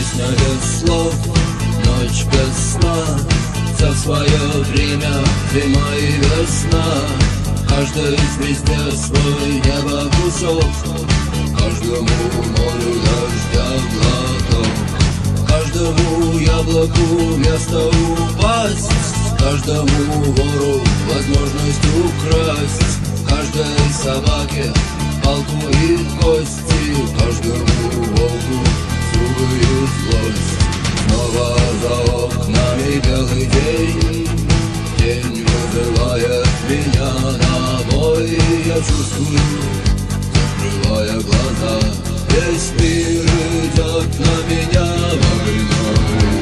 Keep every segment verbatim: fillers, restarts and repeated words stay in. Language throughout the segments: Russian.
Песня без слов, ночь без сна, все в свое время, зима и весна. Каждой звезде свой небо кусок, каждому морю дождя глоток, каждому яблоку место упасть, каждому вору возможность украсть, каждой собаке палку и кости, каждому волку зубы и злость. Снова за окнами белый день, день вызывает меня на бой. Я чувствую, закрывая глаза, весь мир идет на меня войной.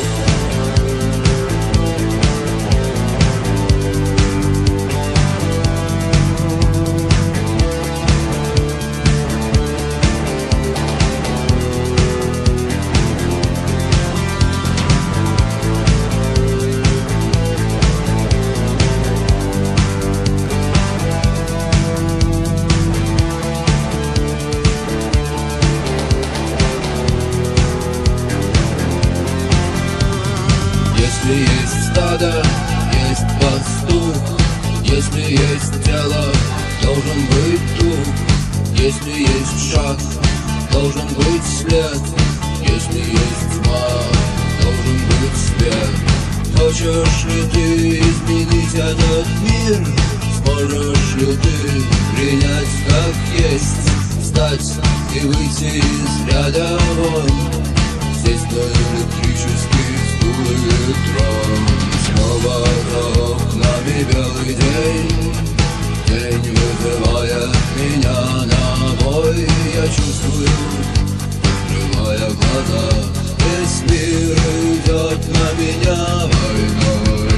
Если есть стадо, есть пастух, если есть тело, должен быть дух, если есть шаг, должен быть след, если есть тьма, должен быть свет. Хочешь ли ты изменить этот мир? Сможешь ли ты принять как есть, встать и выйти из ряда вон, сесть на электрический стул и трон? Снова за окнами белый день, день вызывает меня на бой. Я чувствую, закрывая глаза, весь мир идет на меня войной.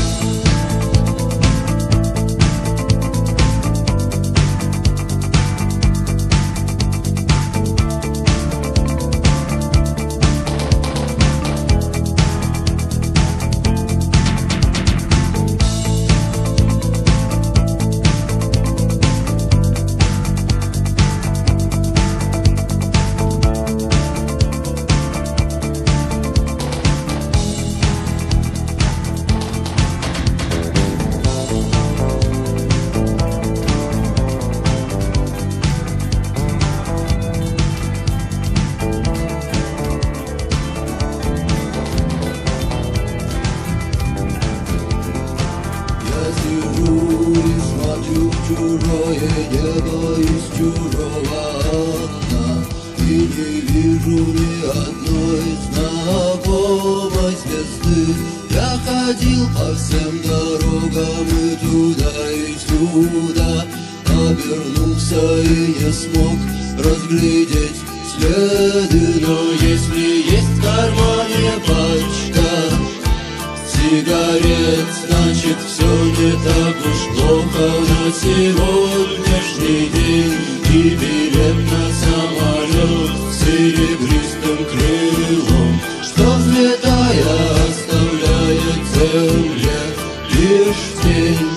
Чужое небо из чужого окна, и не вижу ни одной знакомой звезды. Я ходил по всем дорогам и туда, и сюда, обернулся и не смог разглядеть следы. Но если есть в кармане пачка сигарет, значит все не так уж плохо на сегодняшний день. И билет на самолет с серебристым крылом, что взлетая оставляет земле лишь тень.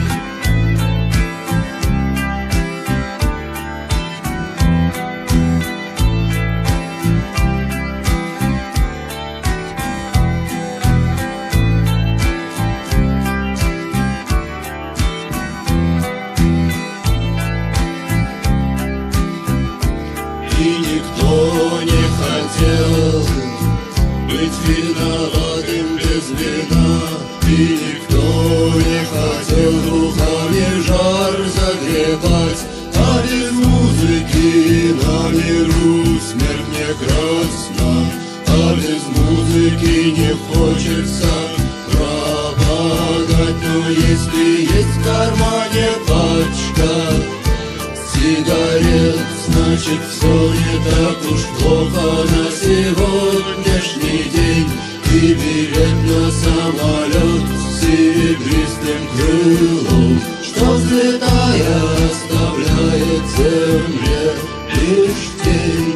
И никто не хотел быть виноватым без вина, и никто не хотел руками жар загребать. А без музыки на миру смерть не красна, а без музыки не хочется пропадать. Но если есть в кармане пачка сигарет, значит все не так уж плохо на сегодняшний день. И билет на самолет с серебристым крылом, что взлетая оставляет земле лишь тень.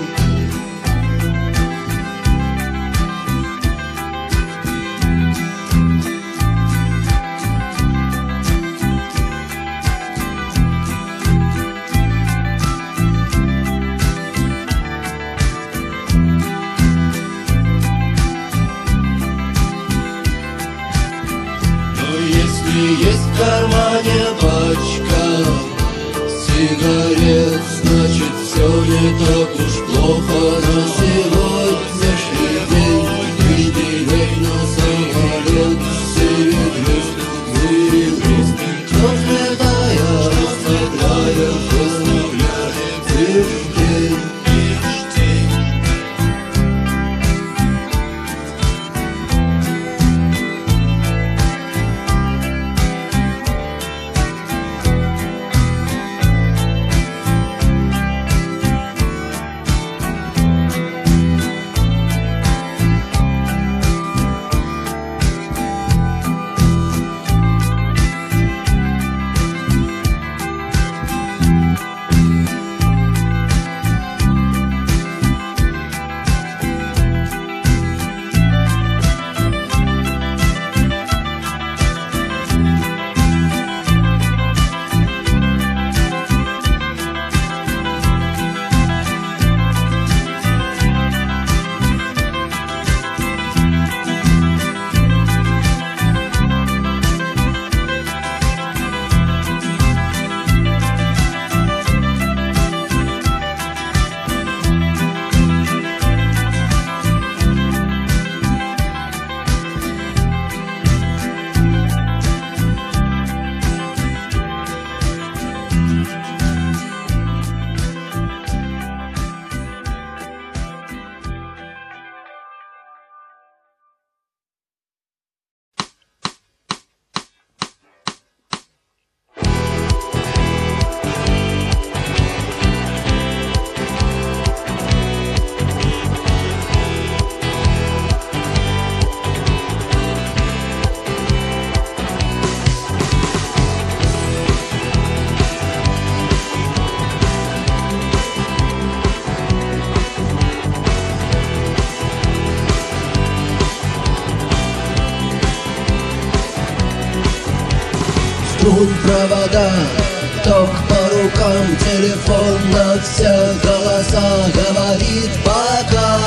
жмут провода, ток по рукам, телефон на все голоса говорит пока.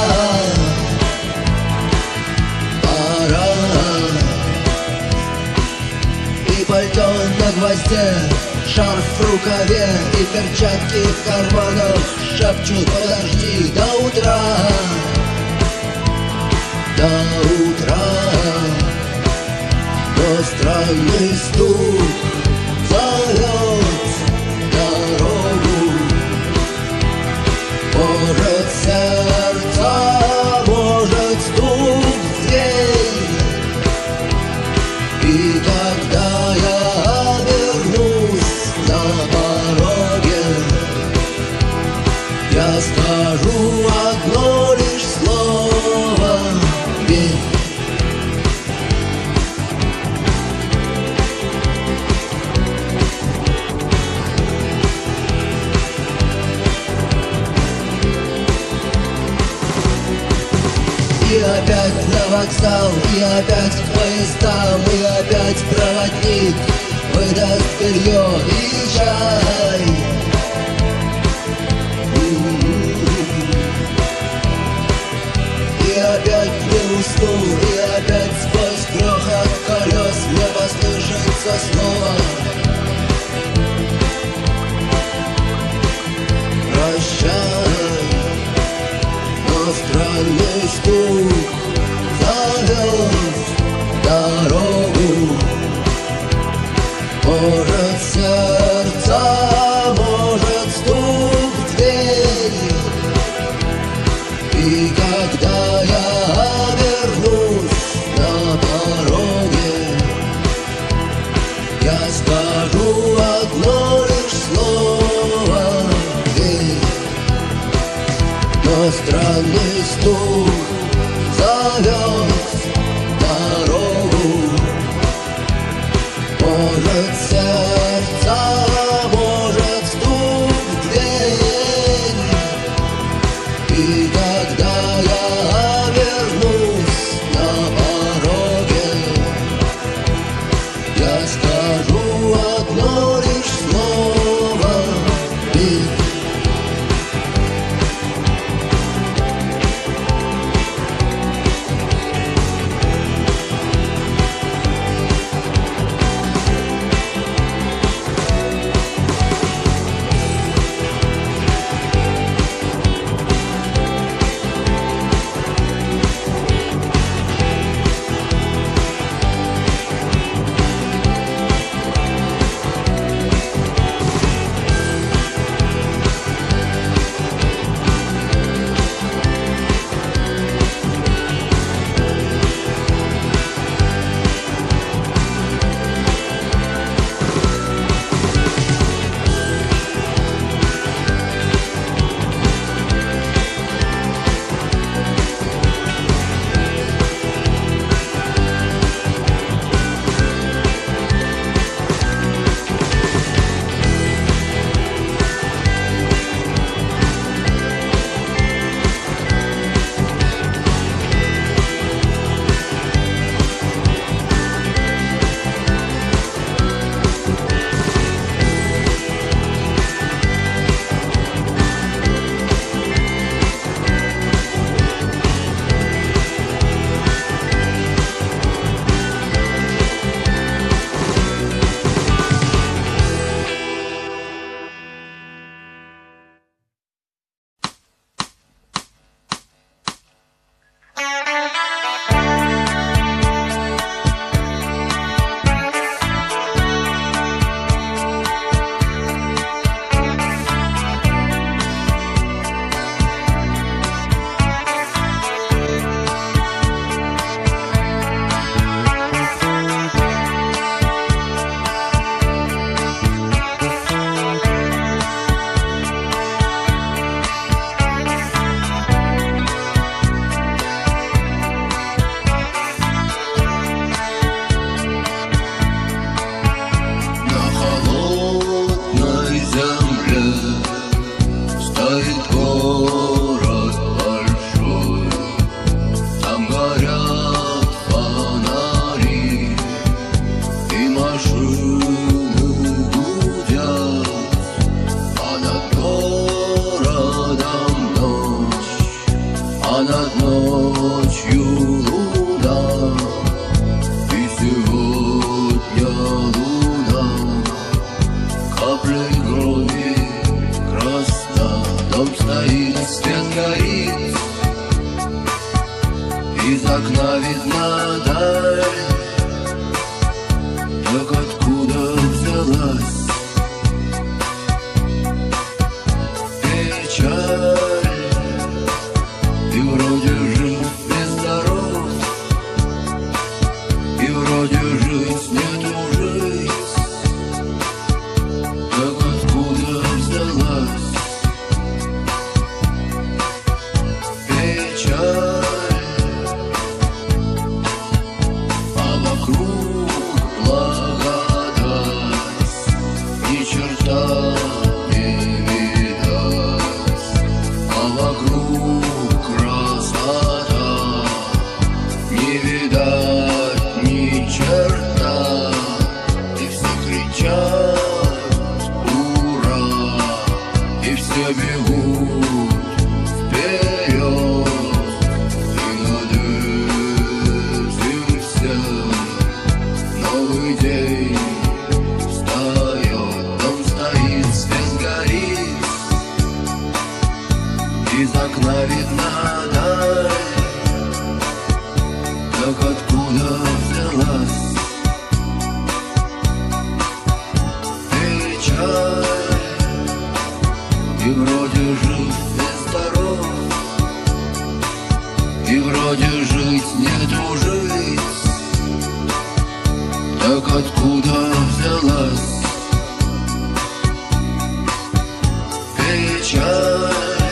Пора. И пальто на гвозде, шарф в рукаве и перчатки в карманах шепчут: подожди до утра, до утра. Но странный стук зовет дорогу. Может, сердце, может, стук в дверь. И когда я обернусь на пороге, я скажу одно лишь слово: верь. И опять на вокзал, и опять к поездам, и опять проводник выдаст белье и чай. И опять не усну, и опять сквозь грохот колес мне послышится снова: прощай. Но странный стук зовет дорогу. Может, сердце, может, стук в дверь. И когда я обернусь на пороге, я скажу одно лишь слово: верь. Но странный стук зовет дорогу. Может, сердце, может, стук в дверь. И когда я обернусь на пороге, я скажу одно лишь слово: верь. а над ночью луна. И сегодня луна каплей крови красна. Дом стоит, свет горит, из окна видна даль. Так откуда взялась печаль? И вроде жив и здоров, и вроде жить нету жить. Так откуда взялась печаль? А вокруг благодать, ни черта не видать. А вокруг красота, не видать ни черта. И все кричат ура, и все бегут вперед. И над этим всем новый день встает. Дом стоит, свет горит, из окна видна даль. Так откуда взялась печаль? И вроде жив и здоров, и вроде жить нету жить. Так откуда взялась печаль?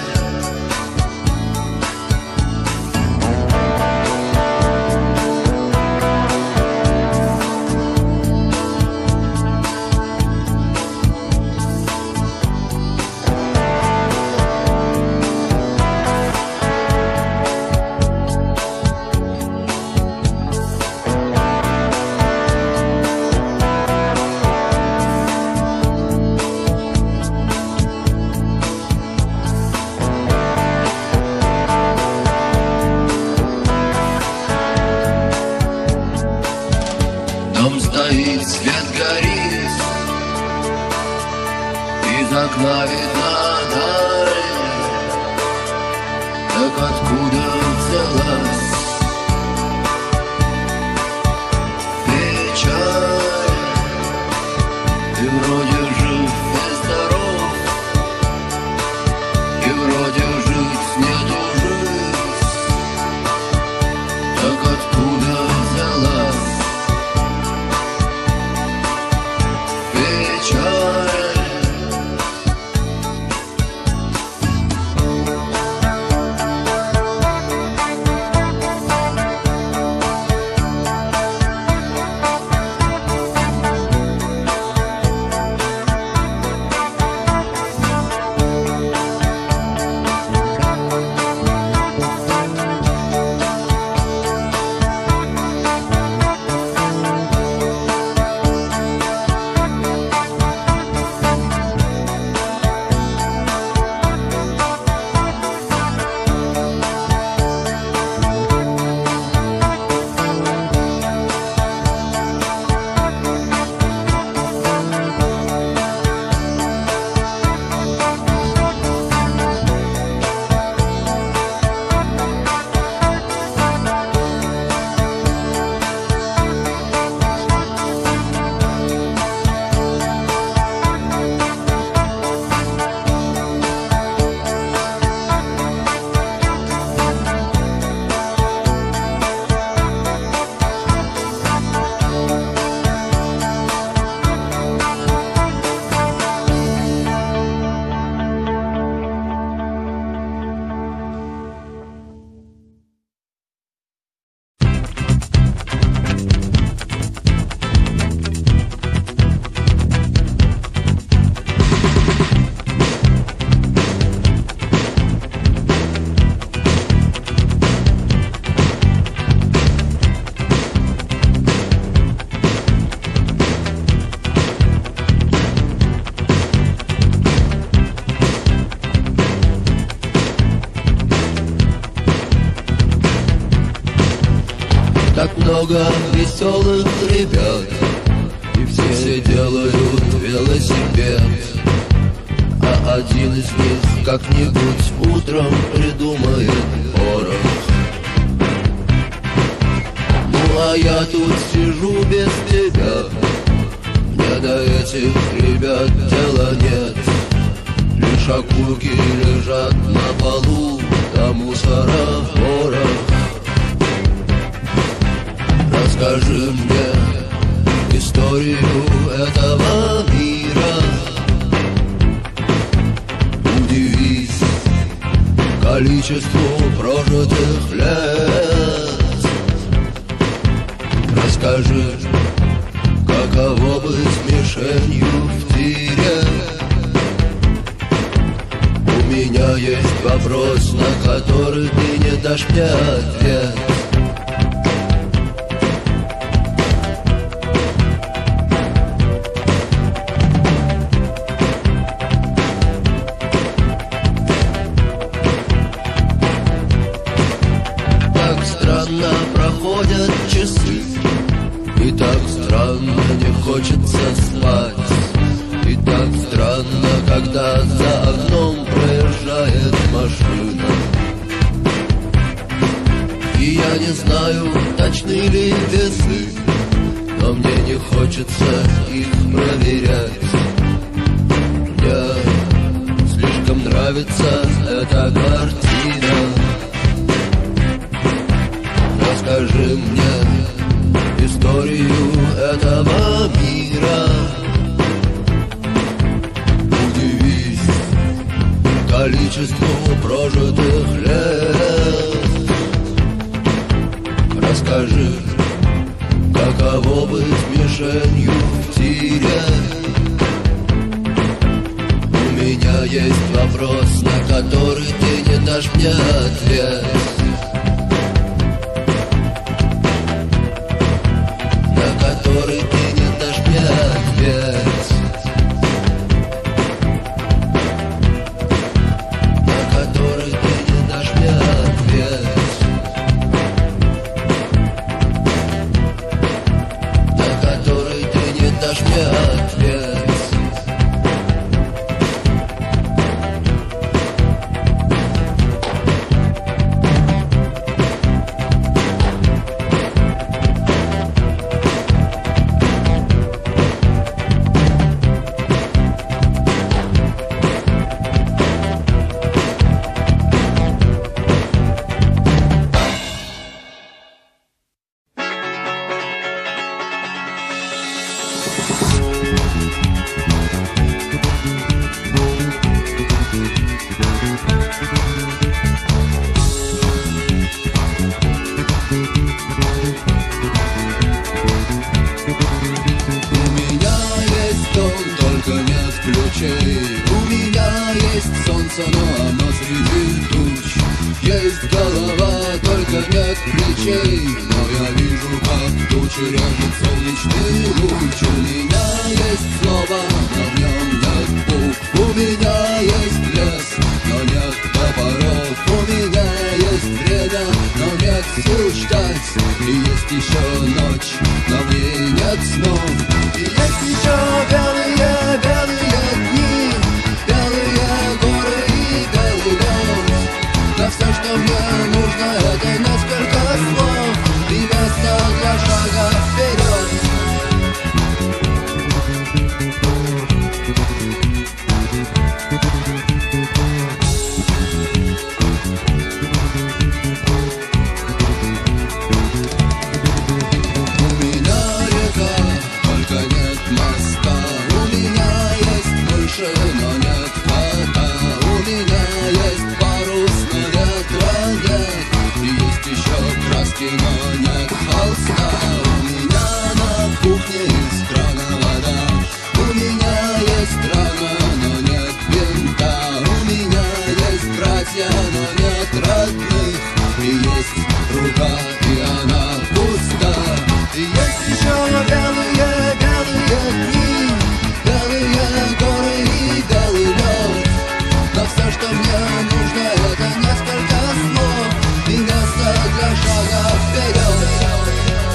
Дом стоит, свет горит, из окна видна даль. Так откуда взялась печаль? И вроде жив и здоров, и вроде жить нету жить. Так откуда взялась печаль? так много веселых ребят, и все делают велосипед. А один из них как-нибудь утром придумает порох. Ну а я тут сижу без тебя, мне до этих ребят дела нет. Лишь окурки лежат на полу, да мусора ворох. Расскажи мне историю этого мира, удивись количеству прожитых лет. Расскажи, каково быть мишенью в тире. У меня есть вопрос, на который ты не дашь мне ответ. Так странно проходят часы, и так странно не хочется спать. И так странно, когда за окном проезжает машина. И я не знаю, точны ли весы, но мне не хочется их проверять. Мне слишком нравится эта картина. Расскажи мне историю этого мира. Количеству прожитых лет. Расскажи, каково быть мишенью в тире. У меня есть вопрос, на который ты не дашь мне ответ. На который ты не дашь мне ответ. У меня есть солнце, но оно среди туч. Есть голова, только нет плечей, но я вижу, как тучи режет солнечный луч. У меня есть слово, но в нем нет букв. У меня есть лес, но нет топоров. У меня есть время, но нет сил ждать. И есть еще ночь, но в ней нет снов. И есть еще белые, белые дни, белые горы и белый лед. Но все, что мне нужно, это несколько слов и место для шага вперед. У меня река, только нет моста. У меня есть мыши, но нет кота. У меня есть парус, но ветра нет. И есть еще краски, но нет холста. У меня на кухне из крана вода. У меня есть рана, но нет бинта. У меня есть братья, но нет родных. И есть рука, и она пуста. И есть еще белые, белые дни, белые горы и белый лед. Но все, что мне нужно, это несколько слов и место для шага вперед.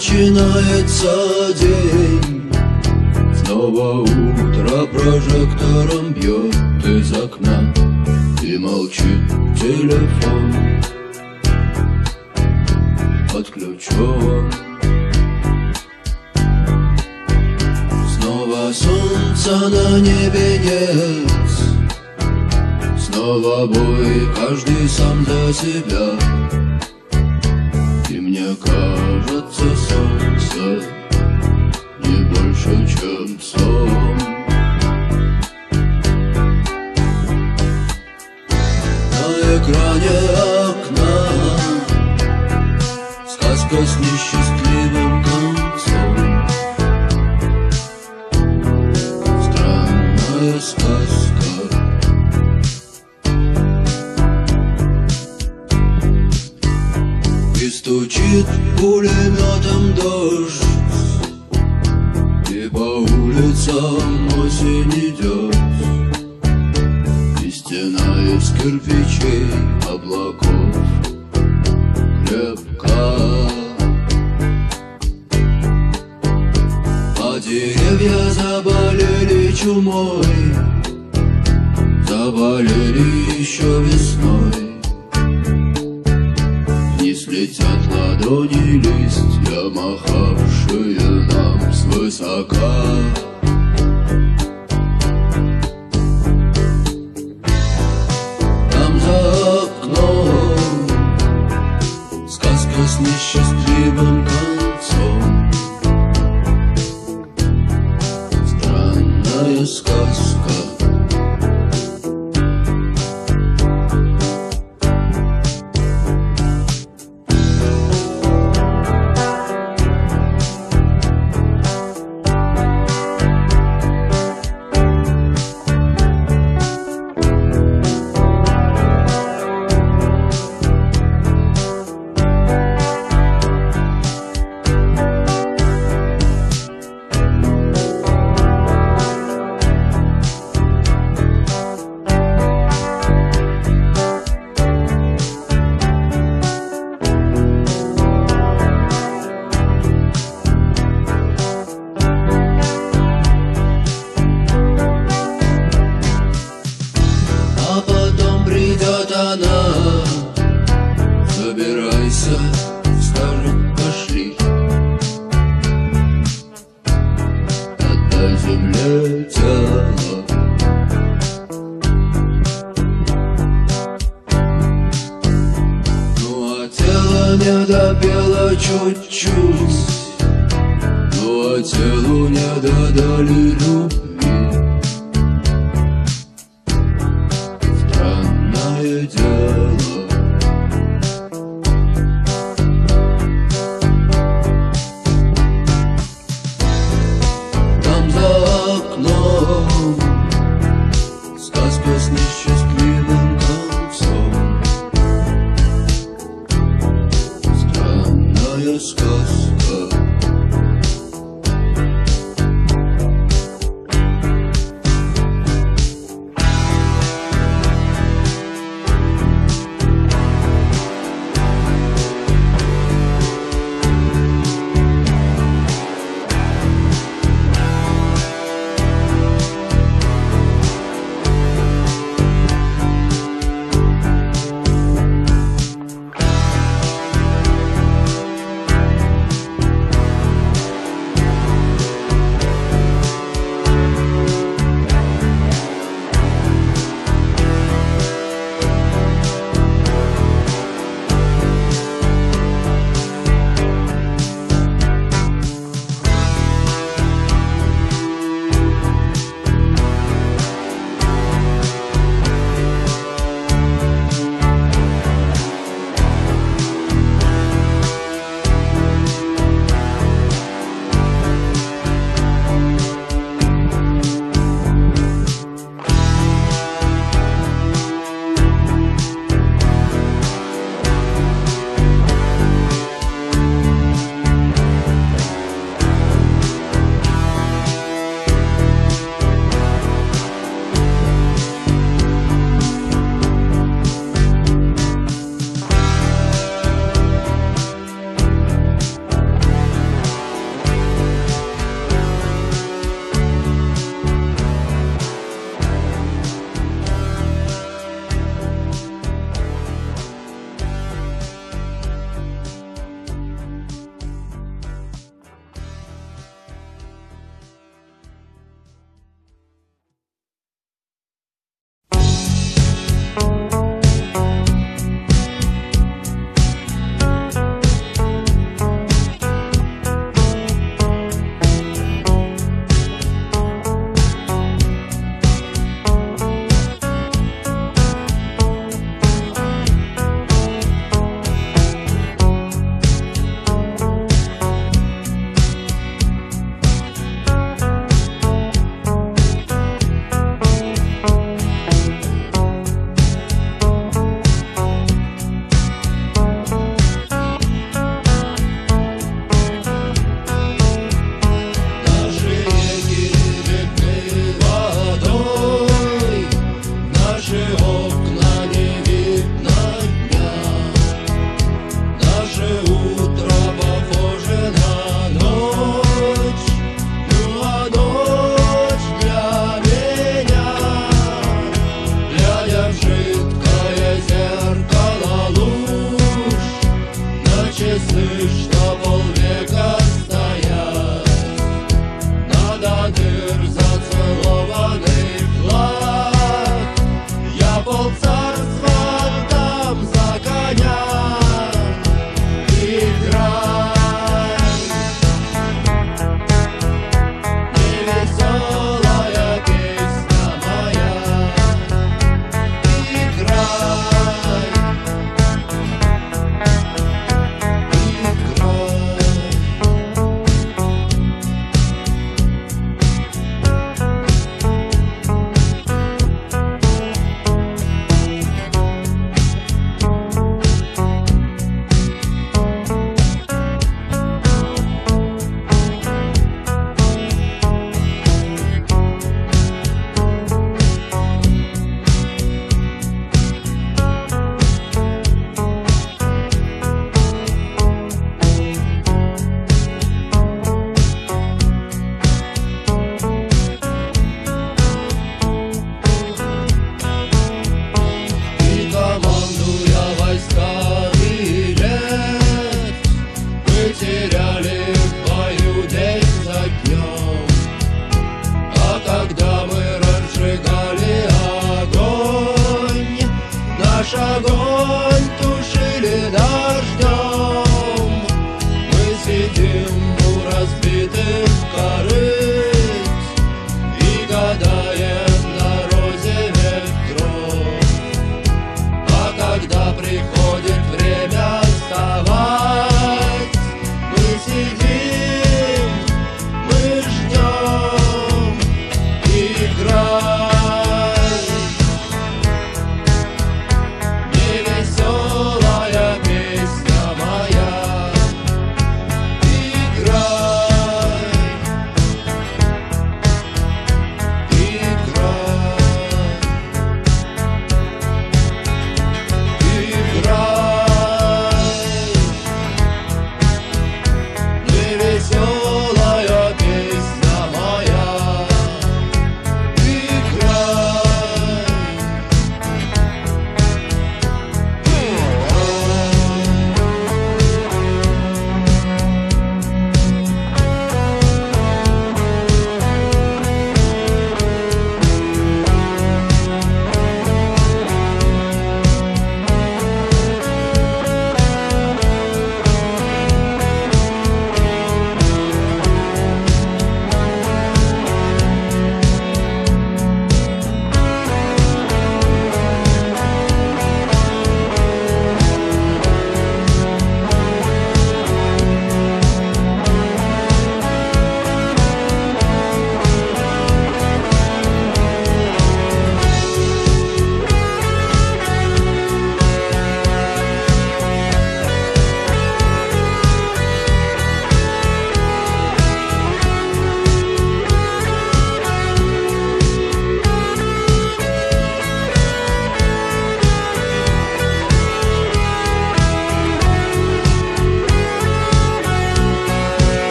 начинается день. Снова утро прожектором бьет из окна, и молчит телефон, отключен. Снова солнца на небе нет, снова бой, каждый сам за себя. И мне кажется, солнце не больше, чем сон. На экране окна сказка с несчастливым концом. Странная сказка. И стучит пулеметом дождь, и по улицам осень идет, и стена из кирпичей облаков крепка. А деревья заболели чумой, заболели еще весной. Вниз летят ладони листья, махавшие нам свысока. Там за окном сказка с несчастливым концом. Странная сказка. Она, собирайся, скажет, пошли, отдай земле тело. Ну а тело не допело чуть-чуть, ну а телу не додали любви. Дело. Там за окном сказка с несчастливым концом. Странная сказка. часы, что полвека стоят, надо дыр зацелованный клад. Я полцарства отдам за коня. Играй, невеселая песня моя. Играй, играй.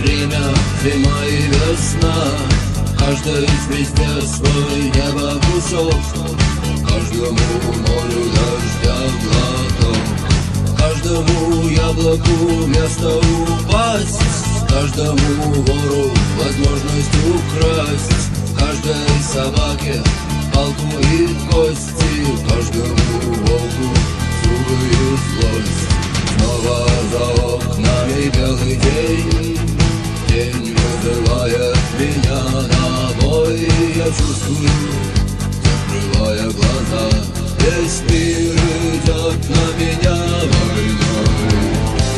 время, зима и весна. Каждой звезде свой небо кусок, каждому морю дождя глоток, каждому яблоку место упасть, каждому вору возможность украсть, каждой собаке палку и кости, каждому волку зубы и злость. Снова за окнами белый день, день вызывает меня на бой. Я чувствую, закрывая глаза, весь мир идет на меня войной.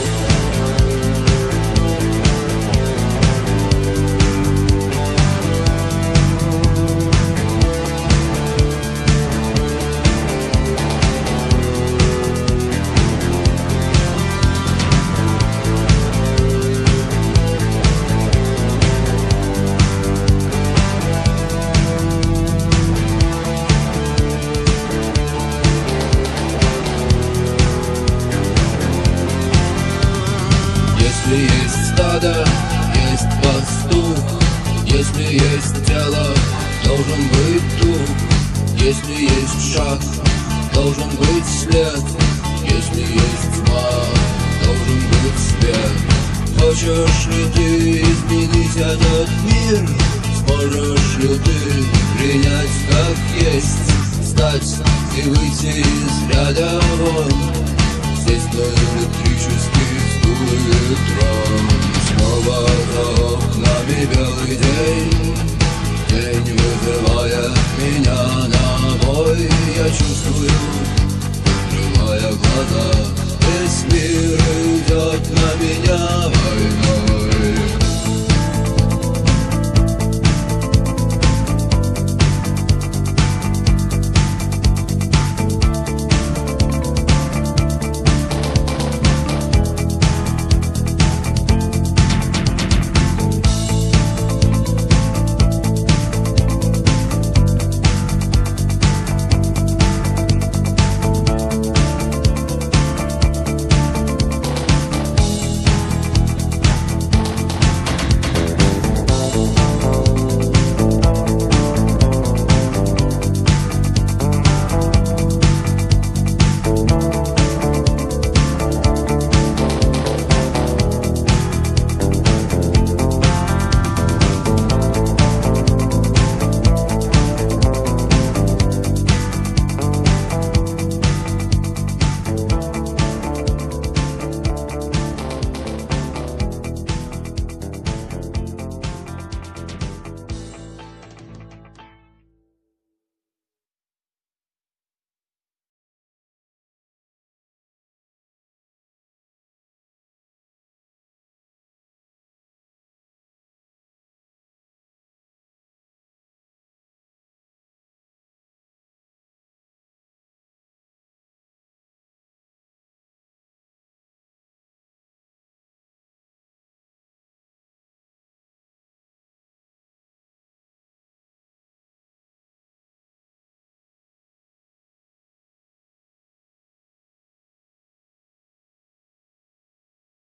Если есть стадо, есть пастух, если есть тело, должен быть дух, если есть шаг, должен быть след, если есть тьма, должен быть свет. Хочешь ли ты изменить этот мир? Сможешь ли ты принять как есть, встать и выйти из ряда вон? Здесь на электрический стул электрон. Снова за окнами белый день.